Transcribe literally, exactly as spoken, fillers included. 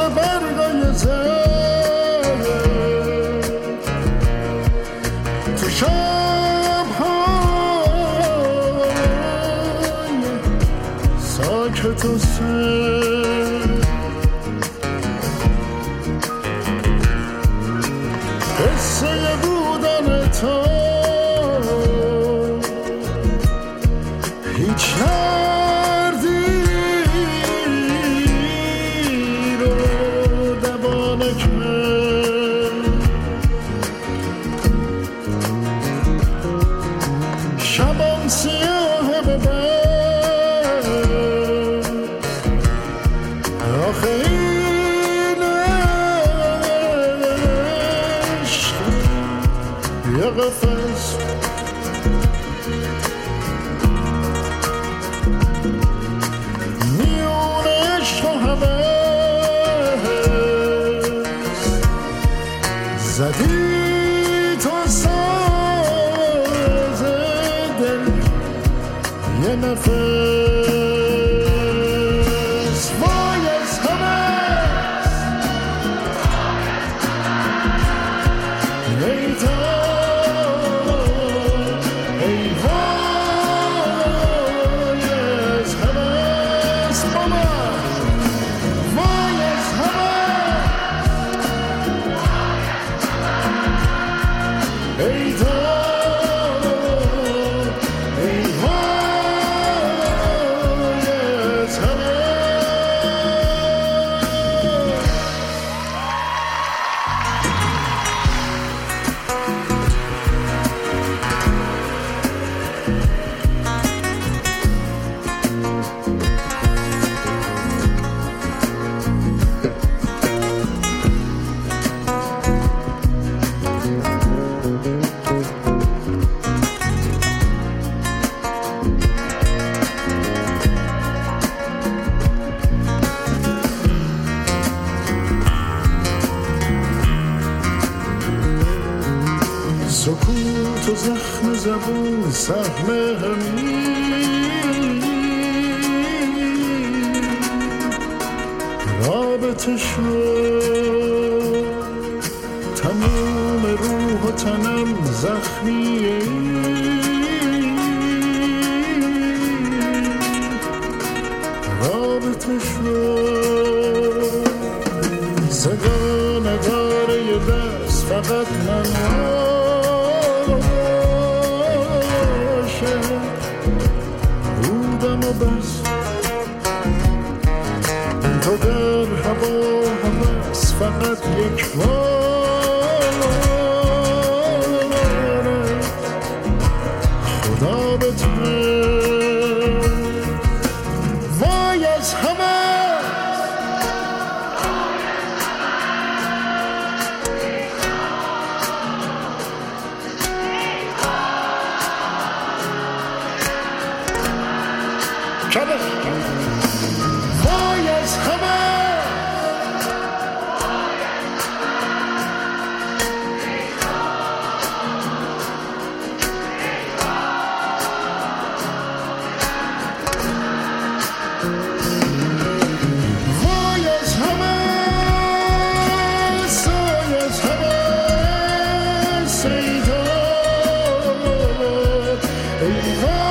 برگای زد تو شب‌های ساکت و سر قصه بودن تو هیچ دردی رو دوا نکرد شبم سیاه ببر آخه این عشق یه قفس میون عشق و هوس زدی تو ساز دل یه نفس وای از هوس ای تو ای وای از هوس ماما وای از هوس ای تو ای وای از هوس سکوت و زخم زبون سهم همین رابطه شد تموم روح و تنم زخمیه رابطه شد صدا نداره یه دست فقط من بودم و بس تو در هوا هوس فقط یک باره خدا به تو وای از همه وای از همه وای از همه سای از همه سیدا ای وای